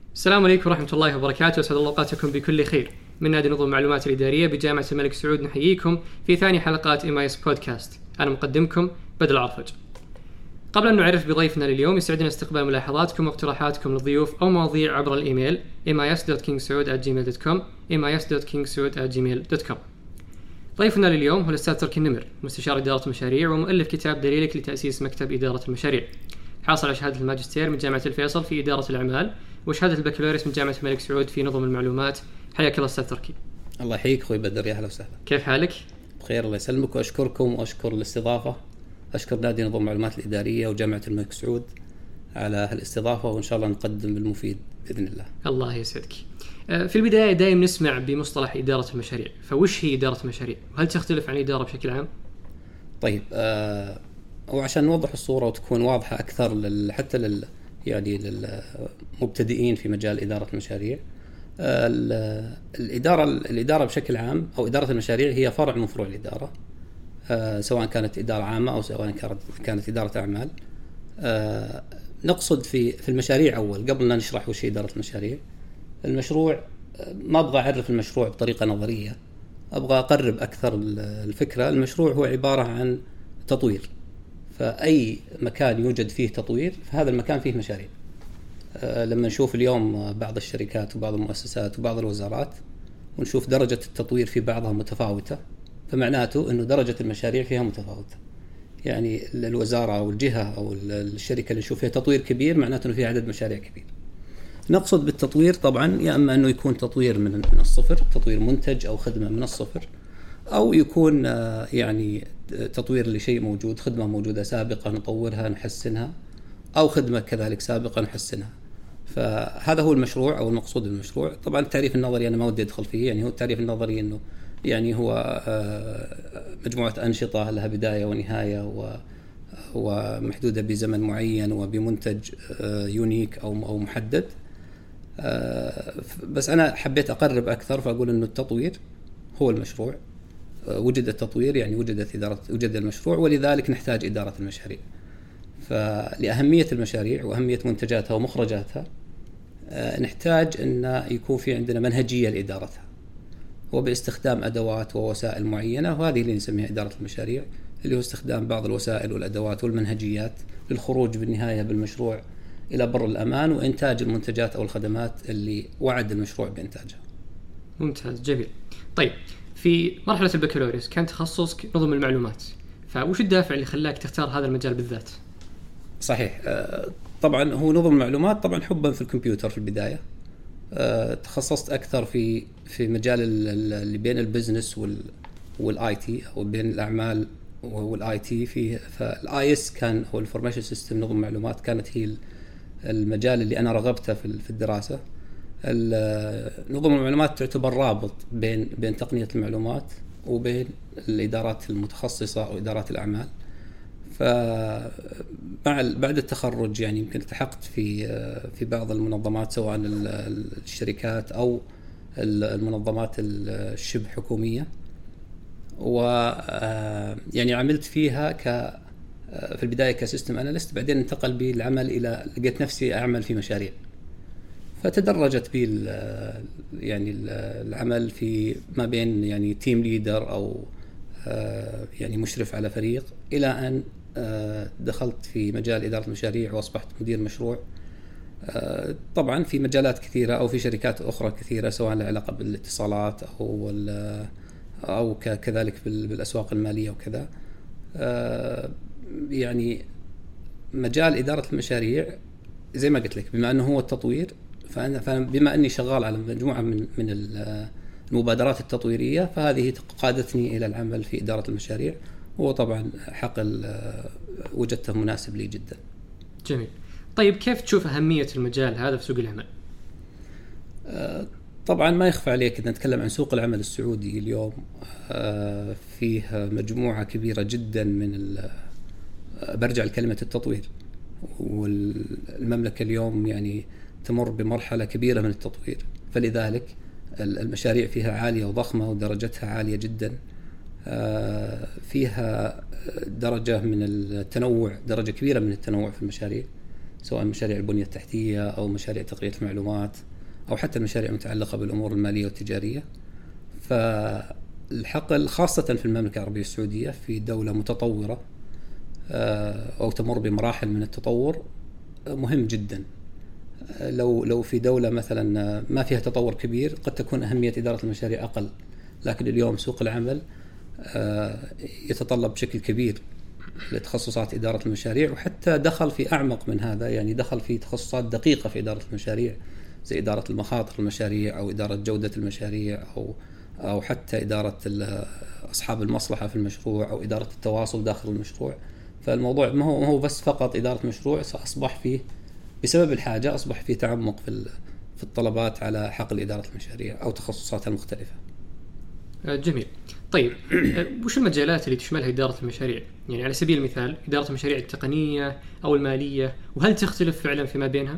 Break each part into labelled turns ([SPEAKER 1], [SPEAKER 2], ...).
[SPEAKER 1] السلام عليكم ورحمة الله وبركاته، أسعد الله أوقاتكم بكل خير. من نادي نظم المعلومات الإدارية بجامعة الملك سعود نحييكم في ثاني حلقات MIS بودكاست. أنا مقدمكم بدر العرفج. قبل أن نعرف بضيفنا لليوم، يسعدنا استقبال ملاحظاتكم واقتراحاتكم للضيوف أو مواضيع عبر الإيميل mis.kingsaud@gmail.com mis.kingsaud@gmail.com. ضيفنا لليوم هو الأستاذ تركي النمر، مستشار إدارة المشاريع ومؤلف كتاب دليلك لتأسيس مكتب إدارة المشاريع. حاصل على شهادة الماجستير من جامعة الفيصل في إدارة الأعمال وشهادة البكالوريوس من جامعة الملك سعود في نظم المعلومات. حياك الله أستاذ تركي.
[SPEAKER 2] الله يحييك أخوي بدر، يا أهلا وسهلا.
[SPEAKER 1] كيف حالك؟
[SPEAKER 2] بخير الله يسلمك، وأشكركم وأشكر الاستضافة. أشكر نادي نظم المعلومات الإدارية وجامعة الملك سعود على هالاستضافة، وإن شاء الله نقدم المفيد بإذن الله.
[SPEAKER 1] الله يسعدك. في البداية دائما نسمع بمصطلح إدارة المشاريع، فوش هي إدارة المشاريع؟ وهل تختلف عن الإدارة بشكل عام؟
[SPEAKER 2] طيب، وعشان نوضح الصورة وتكون واضحة أكثر حتى للمبتدئين في مجال إدارة المشاريع، الإدارة بشكل عام أو إدارة المشاريع هي فرع من فروع الإدارة، سواء كانت إدارة عامة أو سواء كانت إدارة أعمال. نقصد في المشاريع أول قبل أن نشرح وش هي إدارة المشاريع. المشروع، ما أبغى أعرف المشروع بطريقة نظرية، أبغى أقرب أكثر الفكرة. المشروع هو عبارة عن تطوير، فأي مكان يوجد فيه تطوير فهذا المكان فيه مشاريع. لما نشوف اليوم بعض الشركات وبعض المؤسسات وبعض الوزارات ونشوف درجة التطوير في بعضها متفاوتة، فمعناته أنه درجة المشاريع فيها متفاوتة. يعني الوزارة أو الجهة أو الشركة اللي نشوف فيها تطوير كبير معناته أنه فيها عدد مشاريع كبير. نقصد بالتطوير طبعا يا أما أنه يكون تطوير من الصفر، تطوير منتج أو خدمة من الصفر، أو يكون يعني تطوير لشيء موجود، خدمة موجودة سابقة نطورها نحسنها، أو خدمة كذلك سابقة نحسنها. فهذا هو المشروع أو المقصود بالمشروع. طبعا التعريف النظري أنا ما ودي أدخل فيه، يعني هو التعريف النظري أنه يعني هو مجموعة أنشطة لها بداية ونهاية ومحدودة بزمن معين وبمنتج يونيك أو محدد. بس أنا حبيت أقرب أكثر فأقول أنه التطوير هو المشروع. وجد التطوير يعني وجد المشروع، ولذلك نحتاج إدارة المشاريع. فلأهمية المشاريع وأهمية منتجاتها ومخرجاتها نحتاج أن يكون في عندنا منهجية لإدارتها، وباستخدام أدوات ووسائل معينة، وهذه اللي نسميها إدارة المشاريع، اللي هو استخدام بعض الوسائل والأدوات والمنهجيات للخروج بالنهاية بالمشروع إلى بر الأمان وإنتاج المنتجات أو الخدمات اللي وعد المشروع بإنتاجها.
[SPEAKER 1] ممتاز، جميل. طيب، في مرحلة البكالوريوس كان تخصصك نظم المعلومات، فوش الدافع اللي خلاك تختار هذا المجال بالذات؟
[SPEAKER 2] صحيح، طبعا هو نظم المعلومات طبعا حبا في الكمبيوتر في البداية. تخصصت أكثر في مجال اللي بين البزنس والاي تي، أو بين الأعمال والاي تي. فالايس كان هو الانفورميشن سيستم، نظم المعلومات كانت هي المجال اللي أنا رغبته في الدراسة. نظم المعلومات تعتبر رابط بين تقنية المعلومات وبين الإدارات المتخصصة أو إدارات الأعمال. بعد التخرج يعني يمكن التحقت في بعض المنظمات، سواء الشركات أو المنظمات الشبه حكومية، ويعني عملت فيها في البداية كسيستم أناليست، بعدين انتقل بي العمل إلى لقيت نفسي أعمل في مشاريع، فتدرجت بي يعني العمل في ما بين يعني تيم ليدر أو يعني مشرف على فريق، إلى أن دخلت في مجال إدارة المشاريع وأصبحت مدير مشروع. طبعا في مجالات كثيرة أو في شركات أخرى كثيرة، سواء لها علاقة بالاتصالات أو كذلك بالأسواق المالية وكذا. يعني مجال إدارة المشاريع زي ما قلت لك، بما أنه هو التطوير، فبما أني شغال على مجموعة من المبادرات التطويرية، فهذه قادتني إلى العمل في إدارة المشاريع، وهو طبعا حقل وجدته مناسب لي جدا.
[SPEAKER 1] جميل. طيب، كيف تشوف أهمية المجال هذا في سوق العمل؟
[SPEAKER 2] طبعا ما يخفى عليك إذا نتكلم عن سوق العمل السعودي اليوم، فيه مجموعة كبيرة جدا من برجع لكلمة التطوير، والمملكة اليوم يعني تمر بمرحلة كبيرة من التطوير، فلذلك المشاريع فيها عالية وضخمة ودرجتها عالية جدا. فيها درجة من التنوع، درجة كبيرة من التنوع في المشاريع، سواء مشاريع البنية التحتية أو مشاريع تقنية المعلومات أو حتى المشاريع المتعلقة بالأمور المالية والتجارية. فالحقل خاصة في المملكة العربية السعودية في دولة متطورة أو تمر بمراحل من التطور مهم جدا. لو في دولة مثلا ما فيها تطور كبير قد تكون أهمية إدارة المشاريع أقل، لكن اليوم سوق العمل يتطلب بشكل كبير لتخصصات إدارة المشاريع، وحتى دخل في أعمق من هذا، يعني دخل في تخصصات دقيقة في إدارة المشاريع زي إدارة المخاطر المشاريع أو إدارة جودة المشاريع أو حتى إدارة أصحاب المصلحة في المشروع أو إدارة التواصل داخل المشروع. فالموضوع ما هو بس فقط إدارة مشروع، سأصبح فيه بسبب الحاجة أصبح فيه تعمق في الطلبات على حقل إدارة المشاريع أو تخصصاتها المختلفة.
[SPEAKER 1] جميل. طيب وش المجالات اللي تشملها إدارة المشاريع؟ يعني على سبيل المثال إدارة المشاريع التقنية أو المالية، وهل تختلف فعلا فيما بينها؟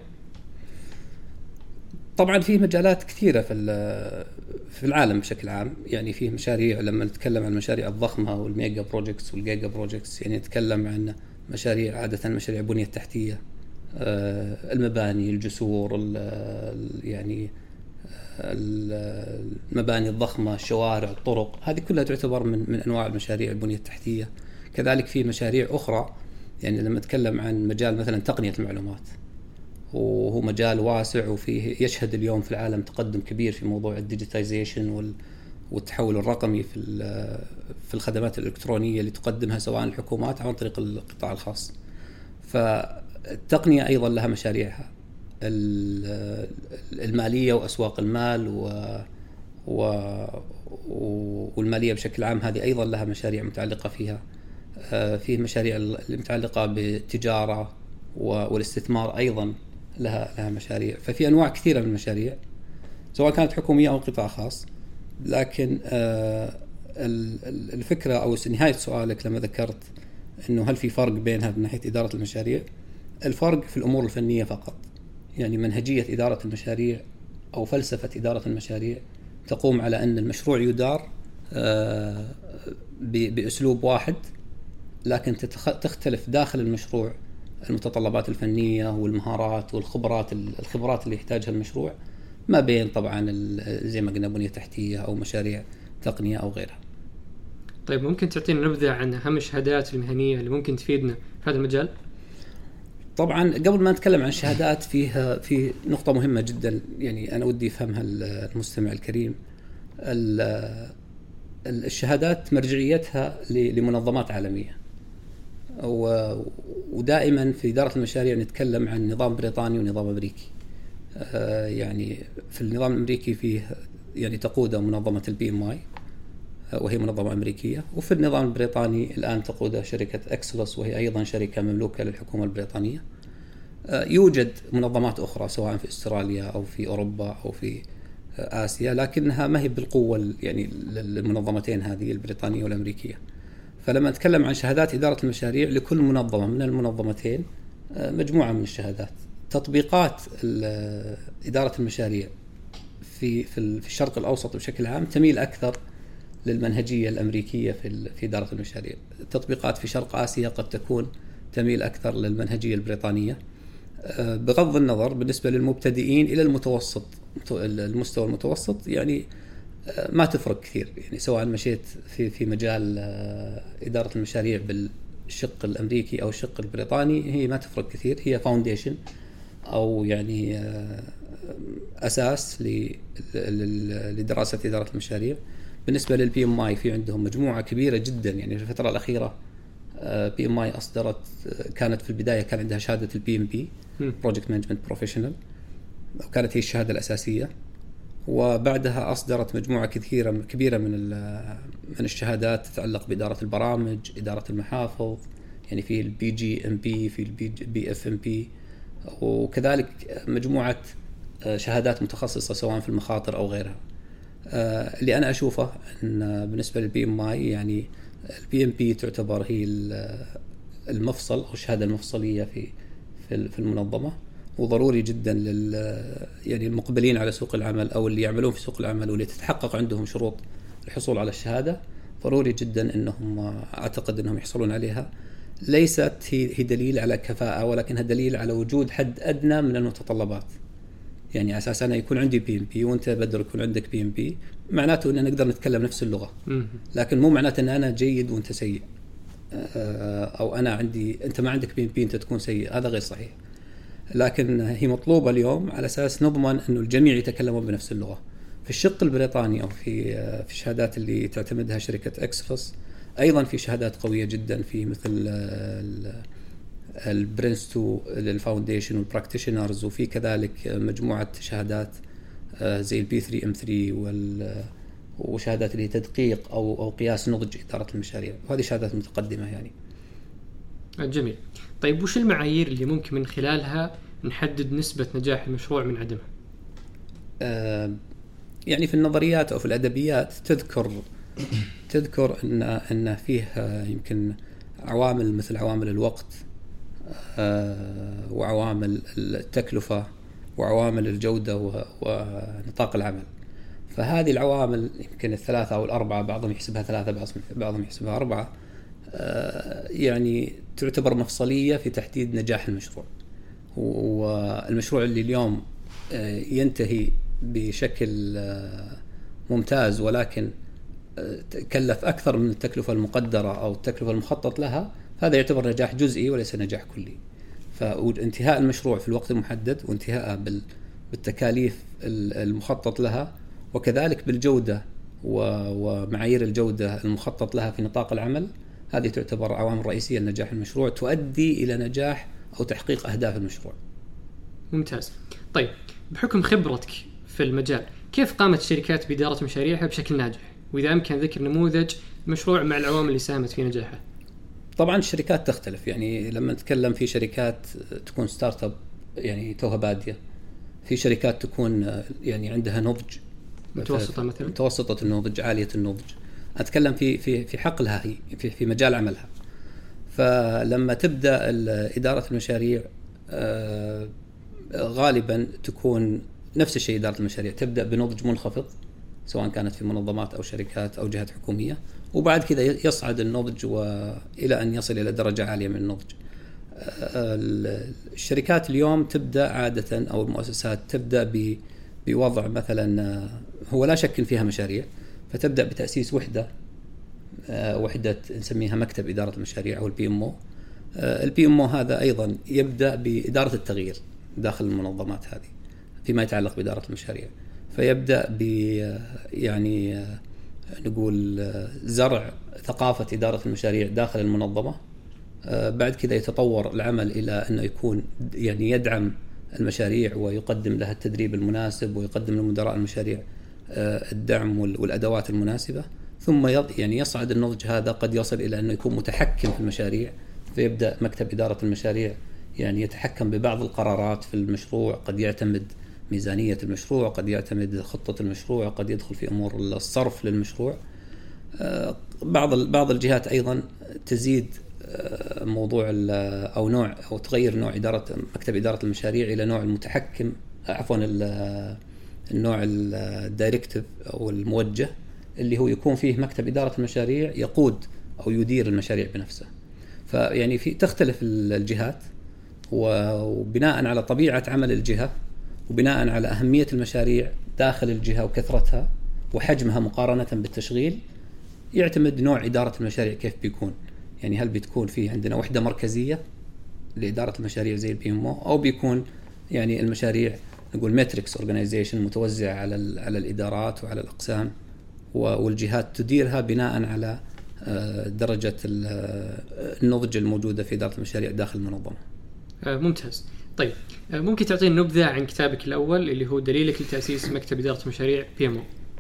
[SPEAKER 2] طبعا فيه مجالات كثيرة في العالم بشكل عام. يعني فيه مشاريع، لما نتكلم عن المشاريع الضخمة والميجا بروجكتس والجيجا بروجكتس، يعني نتكلم عن مشاريع عادة مشاريع بنية تحتية، المباني، الجسور، يعني المباني الضخمة، الشوارع، الطرق، هذه كلها تعتبر من أنواع المشاريع البنية التحتية. كذلك في مشاريع أخرى، يعني لما نتكلم عن مجال مثلا تقنية المعلومات، وهو مجال واسع وفيه يشهد اليوم في العالم تقدم كبير في موضوع الديجيتايزيشن والتحول الرقمي في الخدمات الإلكترونية اللي تقدمها سواء الحكومات أو عن طريق القطاع الخاص. فالتقنية أيضا لها مشاريعها، المالية وأسواق المال والمالية بشكل عام هذه أيضا لها مشاريع متعلقة فيها. فيه مشاريع المتعلقة بالتجارة والاستثمار أيضا لها مشاريع. ففي أنواع كثيرة من المشاريع سواء كانت حكومية أو قطاع خاص. لكن الفكرة أو نهاية سؤالك لما ذكرت أنه هل في فرق بينها من ناحية إدارة المشاريع، الفرق في الأمور الفنية فقط. يعني منهجية إدارة المشاريع أو فلسفة إدارة المشاريع تقوم على أن المشروع يدار بأسلوب واحد، لكن تختلف داخل المشروع المتطلبات الفنية والمهارات والخبرات اللي يحتاجها المشروع، ما بين طبعا زي ما قلنا بنية تحتية أو مشاريع تقنية أو غيرها.
[SPEAKER 1] طيب ممكن تعطينا نبذة عن أهم الشهادات المهنية اللي ممكن تفيدنا في هذا المجال؟
[SPEAKER 2] طبعا قبل ما نتكلم عن الشهادات في نقطة مهمة جدا، يعني أنا ودي يفهمها المستمع الكريم. الشهادات مرجعيتها لمنظمات عالمية، ودائما في إدارة المشاريع نتكلم عن نظام بريطاني ونظام أمريكي. يعني في النظام الأمريكي فيه يعني تقوده منظمة الPMI وهي منظمة أمريكية، وفي النظام البريطاني الآن تقوده شركة أكسلوس وهي أيضا شركة مملوكة للحكومة البريطانية. يوجد منظمات أخرى سواء في أستراليا أو في أوروبا أو في آسيا، لكنها ما هي بالقوة يعني للمنظمتين هذه البريطانية والأمريكية. فلما نتكلم عن شهادات إدارة المشاريع لكل منظمة من المنظمتين مجموعة من الشهادات. تطبيقات إدارة المشاريع في الشرق الأوسط بشكل عام تميل أكثر للمنهجية الأمريكية في إدارة المشاريع. التطبيقات في شرق آسيا قد تكون تميل أكثر للمنهجية البريطانية. بغض النظر بالنسبة للمبتدئين إلى المتوسط، المستوى المتوسط يعني ما تفرق كثير. يعني سواء مشيت في مجال إدارة المشاريع بالشق الأمريكي أو الشق البريطاني هي ما تفرق كثير، هي فاونديشن أو يعني أساس لدراسة إدارة المشاريع. بالنسبة للPMI في عندهم مجموعة كبيرة جدا، يعني في الفترة الأخيرة PMI أصدرت، كانت في البداية كان عندها شهادة PMP Project Management Professional وكانت هي الشهادة الأساسية، وبعدها أصدرت مجموعة كبيرة من الشهادات تتعلق بإدارة البرامج، إدارة المحافظ، يعني في BGMP في BFMP، وكذلك مجموعة شهادات متخصصة سواء في المخاطر أو غيرها. اللي أنا أشوفه أن بالنسبة للPMI يعني الPMP تعتبر هي المفصل أو الشهادة المفصلية في المنظمة، وضروري جدا يعني المقبلين على سوق العمل أو اللي يعملون في سوق العمل واللي تتحقق عندهم شروط الحصول على الشهادة ضروري جدا أنهم أعتقد أنهم يحصلون عليها، ليست هي دليل على كفاءة، ولكنها دليل على وجود حد أدنى من المتطلبات. يعني أساس أنا يكون عندي PMP وأنت بدر يكون عندك PMP، معناته أننا نقدر نتكلم نفس اللغة، لكن مو معناته أن أنا جيد وأنت سيء، أو أنا أنت ما عندك PMP أنت تكون سيء، هذا غير صحيح. لكن هي مطلوبة اليوم على أساس نضمن أنه الجميع يتكلمون بنفس اللغة. في الشق البريطاني أو في الشهادات اللي تعتمدها شركة إكسفوس، أيضا في شهادات قوية جدا، في مثل البرنس2 للفاونديشن والبراكتيشنرز، وفي كذلك مجموعة شهادات زي الB3M3 وشهادات اللي تدقيق أو قياس نضج إدارة المشاريع، وهذه شهادات متقدمة يعني.
[SPEAKER 1] جميل. طيب وش المعايير اللي ممكن من خلالها نحدد نسبة نجاح المشروع من عدمها؟
[SPEAKER 2] يعني في النظريات أو في الأدبيات تذكر أن فيه يمكن عوامل مثل عوامل الوقت، وعوامل التكلفة، وعوامل الجودة، ونطاق العمل. فهذه العوامل يمكن 3 أو 4، بعضهم يحسبها 3 بعضهم يحسبها 4، يعني تعتبر مفصلية في تحديد نجاح المشروع. والمشروع اللي اليوم ينتهي بشكل ممتاز ولكن كلف أكثر من التكلفة المقدرة أو التكلفة المخطط لها، هذا يعتبر نجاح جزئي وليس نجاح كلي. فانتهاء المشروع في الوقت المحدد، وانتهاء بالتكاليف المخطط لها، وكذلك بالجودة ومعايير الجودة المخطط لها في نطاق العمل، هذه تعتبر عوامل رئيسية لنجاح المشروع، تؤدي إلى نجاح أو تحقيق أهداف المشروع.
[SPEAKER 1] ممتاز. طيب بحكم خبرتك في المجال، كيف قامت الشركات بإدارة مشاريعها بشكل ناجح؟ وإذا أمكن ذكر نموذج مشروع مع العوامل اللي ساهمت في نجاحه.
[SPEAKER 2] طبعا الشركات تختلف، يعني لما نتكلم في شركات تكون ستارت اب يعني توها بادية، في شركات تكون يعني عندها نضج
[SPEAKER 1] متوسطة مثلا،
[SPEAKER 2] متوسطة النضج، عالية النضج. أتكلم في حقلها، هي في مجال عملها. فلما تبدأ إدارة المشاريع غالبا تكون نفس الشيء. إدارة المشاريع تبدأ بنضج منخفض، سواء كانت في منظمات أو شركات أو جهات حكومية، وبعد كذا يصعد النضج إلى أن يصل إلى درجة عالية من النضج. الشركات اليوم تبدأ عادة، أو المؤسسات تبدأ بوضع مثلا، هو لا شك فيها مشاريع، فتبدأ بتأسيس وحدة نسميها مكتب إدارة المشاريع أو الPMO. الPMO هذا أيضا يبدأ بإدارة التغيير داخل المنظمات هذه فيما يتعلق بإدارة المشاريع، فيبدأ يعني نقول زرع ثقافة إدارة المشاريع داخل المنظمة. بعد كذا يتطور العمل إلى أنه يكون يعني يدعم المشاريع ويقدم لها التدريب المناسب، ويقدم لمدراء المشاريع الدعم والأدوات المناسبة. ثم يعني يصعد النضج هذا، قد يصل إلى أنه يكون متحكم في المشاريع، فيبدأ مكتب إدارة المشاريع يعني يتحكم ببعض القرارات في المشروع، قد يعتمد ميزانية المشروع، قد يعتمد خطة المشروع، قد يدخل في أمور الصرف للمشروع. بعض الجهات أيضا تزيد موضوع أو نوع أو تغير نوع مكتب إدارة المشاريع إلى نوع المتحكم، عفوا النوع الدايركتيف أو الموجه، اللي هو يكون فيه مكتب إدارة المشاريع يقود أو يدير المشاريع بنفسه. فيعني تختلف الجهات، وبناء على طبيعة عمل الجهة، وبناء على أهمية المشاريع داخل الجهة وكثرتها وحجمها مقارنة بالتشغيل، يعتمد نوع إدارة المشاريع كيف بيكون. يعني هل بتكون فيه عندنا وحدة مركزية لإدارة المشاريع زي الPMO، أو بيكون يعني المشاريع نقول ماتريكس أورجانيزيشن متوزعة على الإدارات وعلى الأقسام، والجهات تديرها بناء على درجة النضج الموجودة في إدارة المشاريع داخل المنظمة.
[SPEAKER 1] ممتاز. طيب ممكن تعطينا نبذة عن كتابك الأول اللي هو دليلك لتأسيس مكتب إدارة مشاريع PMO؟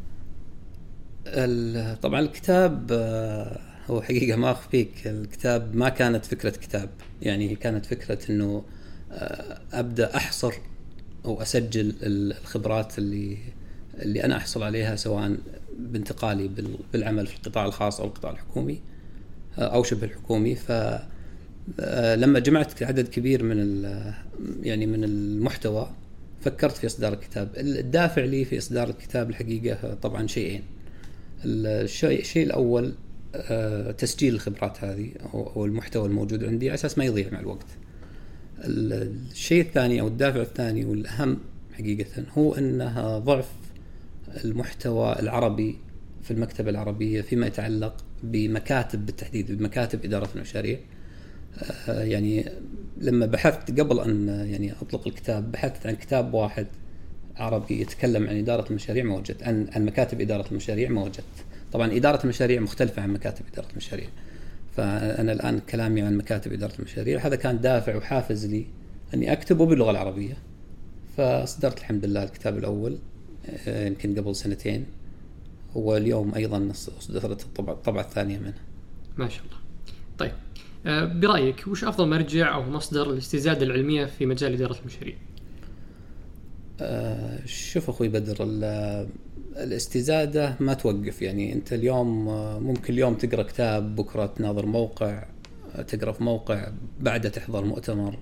[SPEAKER 2] طبعا الكتاب هو حقيقة ما أخفيك، الكتاب ما كانت فكرة كتاب، يعني كانت فكرة أنه أبدأ أحصر أو أسجل الخبرات اللي أنا أحصل عليها، سواء بانتقالي بالعمل في القطاع الخاص أو القطاع الحكومي أو شبه الحكومي. فلما جمعت عدد كبير من المحتوى، فكرت في إصدار الكتاب. الدافع لي في إصدار الكتاب الحقيقة طبعا شيئين. الشيء الأول تسجيل الخبرات هذه أو المحتوى الموجود عندي على أساس ما يضيع مع الوقت. الشيء الثاني أو الدافع الثاني والأهم حقيقة هو أنها ضعف المحتوى العربي في المكتبة العربية فيما يتعلق بمكاتب، بالتحديد بمكاتب إدارة المشاريع. يعني لما بحثت قبل أن يعني أطلق الكتاب، بحثت عن كتاب واحد عربي يتكلم عن إدارة المشاريع، ما وجدت. عن مكاتب إدارة المشاريع ما وجدت. طبعا إدارة المشاريع مختلفة عن مكاتب إدارة المشاريع، فأنا الآن كلامي عن مكاتب إدارة المشاريع. هذا كان دافع وحافز لي أني أكتبه باللغة العربية، فأصدرت الحمد لله الكتاب الأول يمكن قبل 2 سنين، واليوم أيضا أصدرت الطبعة الثانية منه.
[SPEAKER 1] ما شاء الله. طيب برأيك وش أفضل مرجع أو مصدر الاستزادة العلمية في مجال إدارة المشاريع؟
[SPEAKER 2] شوف أخوي بدر، الاستزادة ما توقف. يعني أنت اليوم ممكن اليوم تقرأ كتاب، بكرة تناظر موقع، تقرأ في موقع، بعده تحضر مؤتمر،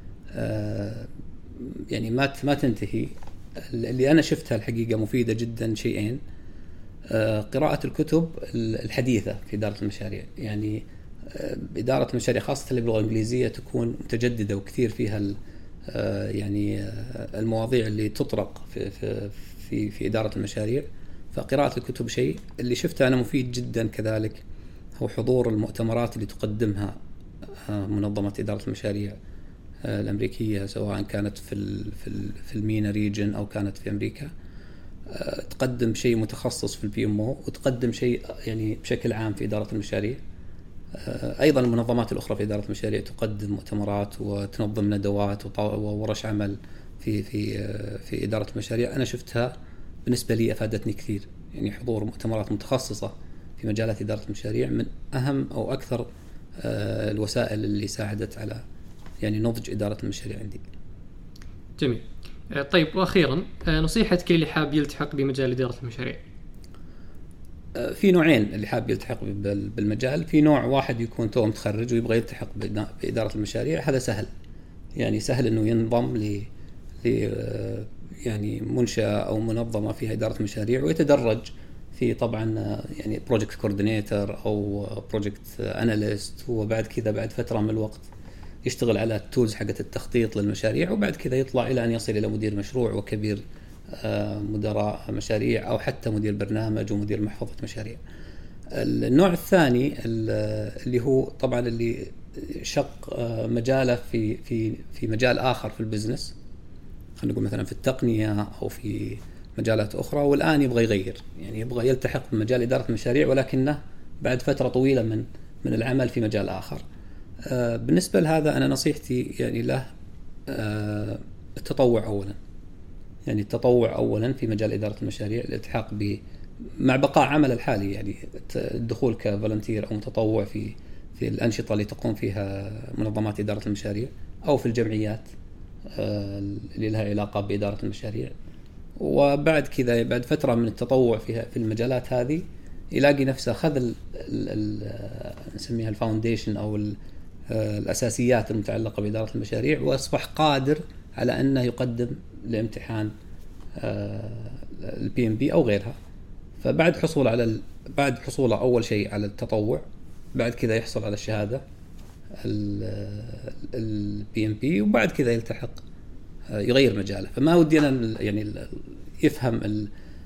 [SPEAKER 2] يعني ما تنتهي. اللي أنا شفتها الحقيقة مفيدة جدا شيئين: قراءة الكتب الحديثة في إدارة المشاريع. يعني إدارة المشاريع خاصة اللي باللغة الإنجليزية تكون متجددة وكثير فيها يعني المواضيع اللي تطرق في إدارة المشاريع، فقراءة الكتب شيء. اللي شفته أنا مفيد جدا كذلك هو حضور المؤتمرات اللي تقدمها منظمة إدارة المشاريع الأمريكية، سواء كانت في المينا ريجن أو كانت في أمريكا. تقدم شيء متخصص في الPMO، وتقدم شيء يعني بشكل عام في إدارة المشاريع. أيضا المنظمات الأخرى في إدارة المشاريع تقدم مؤتمرات وتنظم ندوات وورش عمل في إدارة المشاريع. أنا شفتها بالنسبة لي أفادتني كثير. يعني حضور مؤتمرات متخصصة في مجالات إدارة المشاريع من أهم أو أكثر الوسائل اللي ساعدت على يعني نضج إدارة المشاريع عندي.
[SPEAKER 1] جميل. طيب وأخيرا نصيحتك اللي حاب يلتحق بمجال إدارة المشاريع؟
[SPEAKER 2] في نوعين اللي حاب يلتحق بالمجال. في نوع واحد يكون توه متخرج ويبغى يلتحق بإدارة المشاريع، هذا سهل. يعني سهل إنه ينضم ل يعني منشأة أو منظمة فيها إدارة مشاريع، ويتدرج في طبعا يعني بروجكت كوردينيتور أو بروجكت أناليست، وبعد كذا بعد فترة من الوقت يشتغل على التولز حقت التخطيط للمشاريع، وبعد كذا يطلع إلى أن يصل إلى مدير مشروع وكبير مدراء مشاريع، أو حتى مدير برنامج ومدير محفظة مشاريع. النوع الثاني اللي هو طبعا اللي شق مجاله في مجال آخر في البزنس، خلينا نقول مثلا في التقنية أو في مجالات أخرى، والآن يبغى يغير، يعني يبغى يلتحق بمجال إدارة المشاريع ولكنه بعد فترة طويلة من العمل في مجال آخر. بالنسبة لهذا أنا نصيحتي يعني له التطوع أولا. يعني التطوع أولا في مجال إدارة المشاريع، الالتحاق مع بقاء عمل الحالي، يعني الدخول كفولنتير أو متطوع في الأنشطة اللي تقوم فيها منظمات إدارة المشاريع أو في الجمعيات اللي لها علاقة بإدارة المشاريع. وبعد كذا بعد فترة من التطوع في المجالات هذه يلاقي نفسه أخذ نسميها الفاونديشن أو الأساسيات المتعلقة بإدارة المشاريع، وأصبح قادر على أنه يقدم لامتحان الPMP أو غيرها. فبعد حصوله أول شيء على التطوع، بعد كذا يحصل على الشهادة الPMP، وبعد كذا يلتحق يغير مجاله. فما ودي أنا يعني يفهم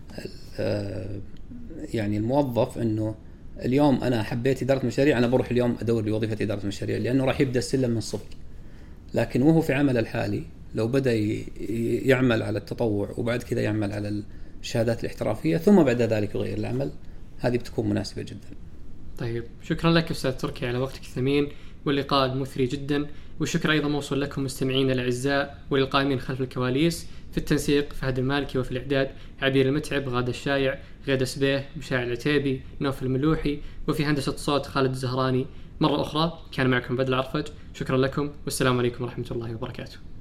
[SPEAKER 2] يعني الموظف أنه اليوم أنا حبيت إدارة مشاريع، أنا بروح اليوم أدور لوظيفة إدارة مشاريع، لأنه راح يبدأ السلم من الصفر. لكن وهو في عمل الحالي لو بدأ يعمل على التطوع وبعد كذا يعمل على الشهادات الاحترافية ثم بعد ذلك يغير العمل، هذه بتكون مناسبة جدا.
[SPEAKER 1] طيب شكرا لك أستاذ تركي على وقتك الثمين واللقاء المثري جدا، والشكر أيضا موصول لكم مستمعين الأعزاء وللقائمين خلف الكواليس. في التنسيق فهد المالكي، وفي الإعداد عبير المتعب، غادة الشايع، غادة سبيه، مشاعر العتيبي، نوف الملوحي، وفي هندسة صوت خالد الزهراني. مرة أخرى كان معكم بدر العرفج، شكرا لكم والسلام عليكم ورحمة الله وبركاته.